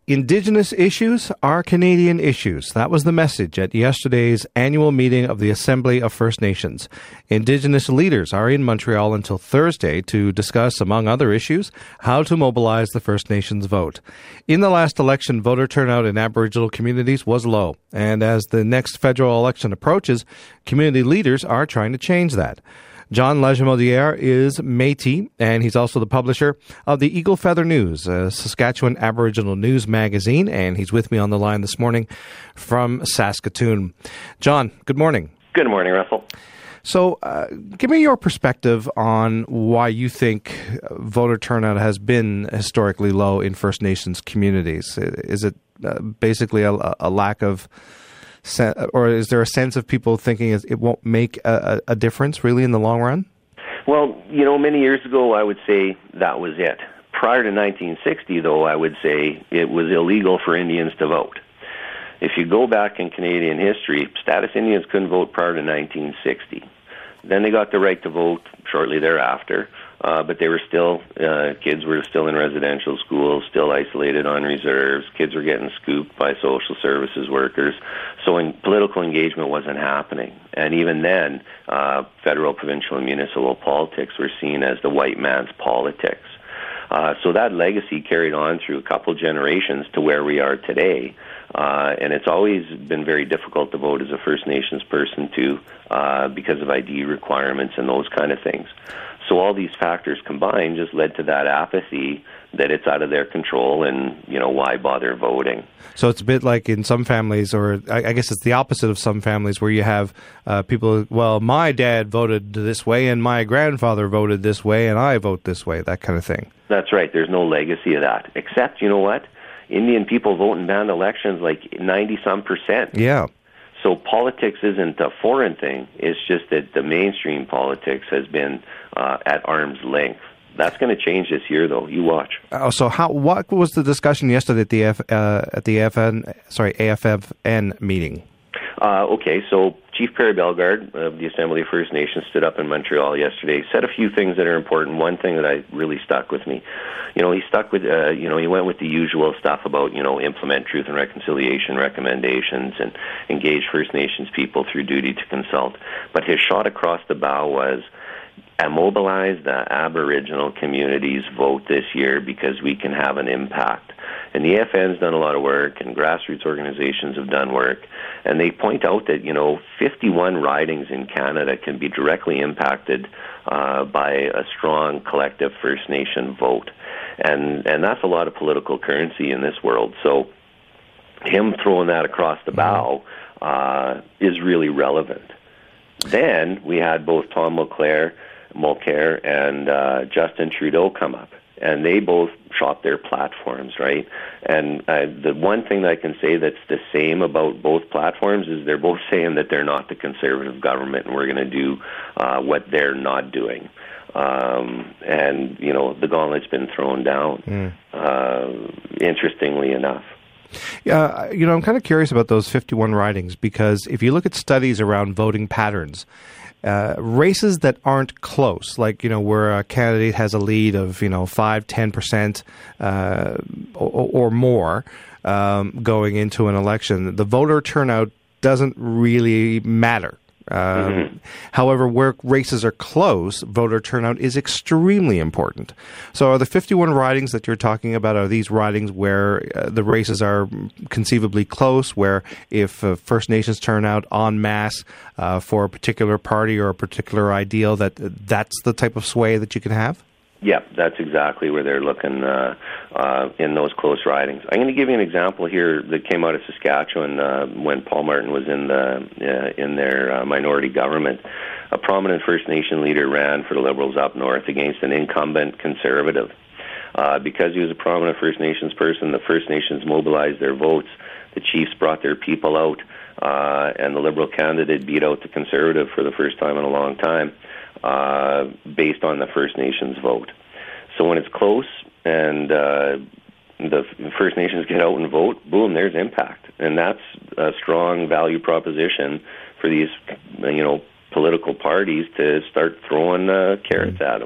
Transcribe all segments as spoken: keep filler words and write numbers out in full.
Indigenous issues are Canadian issues. That was the message at yesterday's annual meeting of the Assembly of First Nations. Indigenous leaders are in Montreal until Thursday to discuss, among other issues, how to mobilize the First Nations vote. In the last election, voter turnout in Aboriginal communities was low, and as the next federal election approaches, community leaders are trying to change that. John Lagimodiere is Métis, and he's also the publisher of the Eagle Feather News, a Saskatchewan Aboriginal news magazine, and he's with me on the line this morning from Saskatoon. John, good morning. Good morning, Russell. So uh, give me your perspective on why you think voter turnout has been historically low in First Nations communities. Is it uh, basically a, a lack of... or is there a sense of people thinking it won't make a, a difference really in the long run? Well, you know, many years ago, I would say that was it. Prior to nineteen sixty, though, I would say it was illegal for Indians to vote. If you go back in Canadian history, status Indians couldn't vote prior to nineteen sixty. Then they got the right to vote shortly thereafter, uh, but they were still, uh, kids were still in residential schools, still isolated on reserves, kids were getting scooped by social services workers, so in, political engagement wasn't happening. And even then, uh, federal, provincial, and municipal politics were seen as the white man's politics. Uh, so that legacy carried on through a couple generations to where we are today. Uh, and it's always been very difficult to vote as a First Nations person, too, uh, because of I D requirements and those kind of things. So all these factors combined just led to that apathy that it's out of their control and, you know, why bother voting? So it's a bit like in some families, or I, I guess it's the opposite of some families, where you have uh, people, well, my dad voted this way and my grandfather voted this way and I vote this way, that kind of thing. That's right. There's no legacy of that. Except, you know what? Indian people vote in band elections like ninety-some percent. Yeah. So politics isn't a foreign thing. It's just that the mainstream politics has been uh, at arm's length. That's going to change this year, though. You watch. Oh, so how? What was the discussion yesterday at the F, uh, at the A F N, sorry, A F F N meeting? Uh, okay, so Chief Perry Bellegarde of the Assembly of First Nations stood up in Montreal yesterday, said a few things that are important. One thing that I really stuck with me, you know, he stuck with, uh, you know, he went with the usual stuff about, you know, implement truth and reconciliation recommendations and engage First Nations people through duty to consult. But his shot across the bow was, mobilize the Aboriginal community's vote this year because we can have an impact. And the A F N's done a lot of work, and grassroots organizations have done work, and they point out that, you know, fifty-one ridings in Canada can be directly impacted uh, by a strong collective First Nation vote. And, and that's a lot of political currency in this world. So him throwing that across the bow uh, is really relevant. Then we had both Tom Mulcair, Mulcair and uh, Justin Trudeau come up, and they both shot their platforms, right? And uh, the one thing that I can say that's the same about both platforms is they're both saying that they're not the conservative government and we're going to do uh, what they're not doing. Um, and, you know, the gauntlet's been thrown down, mm. uh, interestingly enough. Yeah, you know, I'm kind of curious about those fifty-one ridings because if you look at studies around voting patterns, uh, races that aren't close, like, you know, where a candidate has a lead of, you know, five, ten percent uh, or, or more um, going into an election, the voter turnout doesn't really matter. Um, mm-hmm. However, where races are close, voter turnout is extremely important. So are the fifty-one ridings that you're talking about, are these ridings where uh, the races are conceivably close, where if uh, First Nations turn out en masse uh, for a particular party or a particular ideal, that that's the type of sway that you can have? Yeah, that's exactly where they're looking uh, uh, in those close ridings. I'm going to give you an example here that came out of Saskatchewan uh, when Paul Martin was in the uh, in their uh, minority government. A prominent First Nation leader ran for the Liberals up north against an incumbent Conservative. Uh, because he was a prominent First Nations person, the First Nations mobilized their votes. The Chiefs brought their people out, uh, and the Liberal candidate beat out the Conservative for the first time in a long time. Uh, based on the First Nations vote. So when it's close and uh, the First Nations get out and vote, boom, there's impact. And that's a strong value proposition for these, you know, political parties to start throwing uh, carrots at them.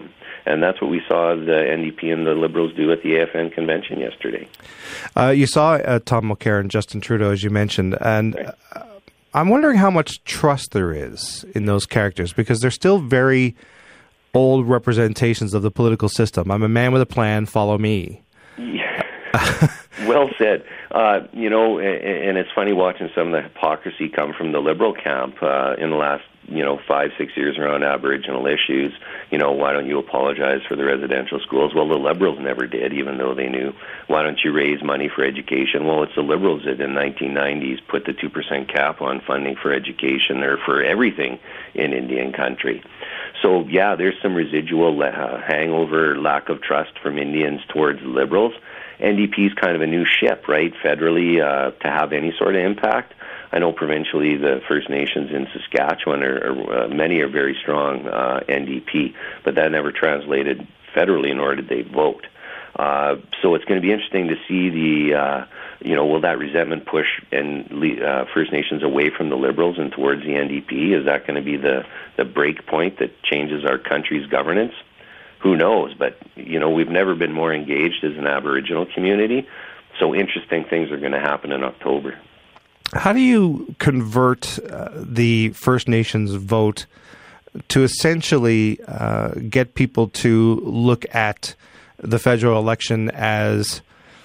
And that's what we saw the N D P and the Liberals do at the A F N convention yesterday. Uh, you saw uh, Tom Mulcair and Justin Trudeau, as you mentioned, and Right. uh, I'm wondering how much trust there is in those characters, because they're still very old representations of the political system. I'm a man with a plan, follow me. Yeah. Well said. Uh, you know, and, and it's funny watching some of the hypocrisy come from the Liberal camp uh, in the last, you know, five, six years around Aboriginal issues. You know, why don't you apologize for the residential schools? Well, the Liberals never did, even though they knew. Why don't you raise money for education? Well, it's the Liberals that in the nineteen nineties put the two percent cap on funding for education or for everything in Indian country. So, yeah, there's some residual uh, hangover, lack of trust from Indians towards Liberals. N D P is kind of a new ship, right, federally, uh, to have any sort of impact. I know provincially the First Nations in Saskatchewan, are, are uh, many are very strong uh, N D P, but that never translated federally, nor did they vote. Uh, so it's going to be interesting to see the, uh, you know, will that resentment push and uh, First Nations away from the Liberals and towards the N D P? Is that going to be the, the break point that changes our country's governance? Who knows? But, you know, we've never been more engaged as an Aboriginal community, so interesting things are going to happen in October. How do you convert uh, the First Nations vote to essentially uh, get people to look at the federal election as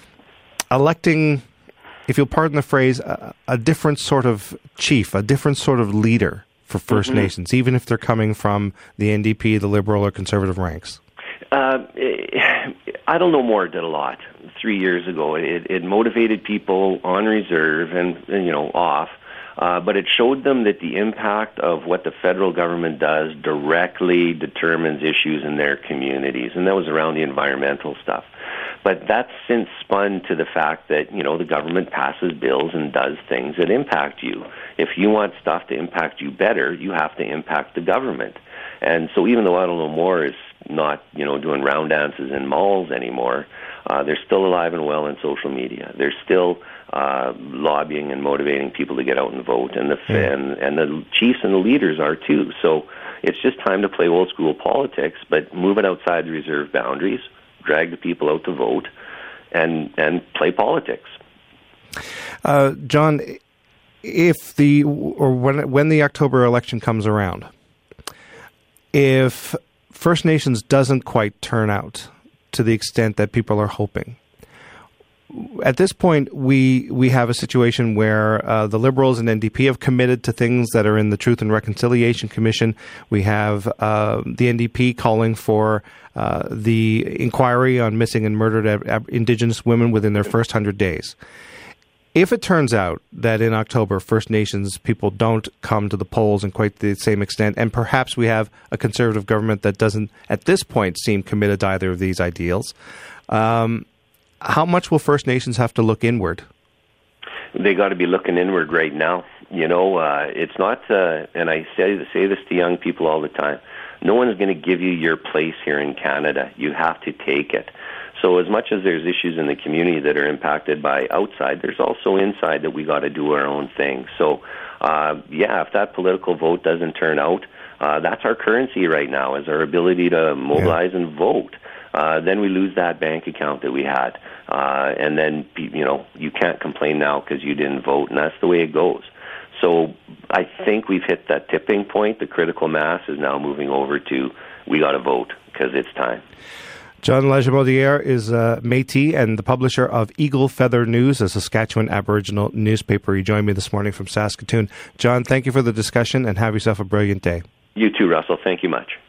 electing, if you'll pardon the phrase, a, a different sort of chief, a different sort of leader for First mm-hmm. Nations, even if they're coming from the N D P, the Liberal or Conservative ranks? Uh, I don't know more did a lot three years ago. It, it motivated people on reserve and, and you know, off, uh, but it showed them that the impact of what the federal government does directly determines issues in their communities, and that was around the environmental stuff. But that's since spun to the fact that, you know, the government passes bills and does things that impact you. If you want stuff to impact you better, you have to impact the government. And so even though I don't know more is not, you know, doing round dances in malls anymore, uh, they're still alive and well in social media. They're still uh, lobbying and motivating people to get out and vote, and the yeah. and, and the chiefs and the leaders are too. So it's just time to play old school politics, but move it outside the reserve boundaries, drag the people out to vote, and and play politics. Uh, John, if the or when when the October election comes around, if First Nations doesn't quite turn out to the extent that people are hoping, at this point we we have a situation where uh, the Liberals and N D P have committed to things that are in the Truth and Reconciliation Commission. We have uh, the N D P calling for uh, the inquiry on missing and murdered ab- ab- Indigenous women within their first hundred days. If it turns out that in October First Nations people don't come to the polls in quite the same extent, and perhaps we have a Conservative government that doesn't at this point seem committed to either of these ideals, um, how much will First Nations have to look inward? They got to be looking inward right now. You know, uh, it's not, uh, and I say, say this to young people all the time, no one is going to give you your place here in Canada. You have to take it. So as much as there's issues in the community that are impacted by outside, there's also inside that we got to do our own thing. So, uh, yeah, if that political vote doesn't turn out, uh, that's our currency right now, is our ability to mobilize yeah. and vote. Uh, then we lose that bank account that we had. Uh, and then, you know, you can't complain now because you didn't vote, and that's the way it goes. So I think we've hit that tipping point. The critical mass is now moving over to we got to vote because it's time. John Lagimodiere is a Métis and the publisher of Eagle Feather News, a Saskatchewan Aboriginal newspaper. He joined me this morning from Saskatoon. John, thank you for the discussion and have yourself a brilliant day. You too, Russell. Thank you much.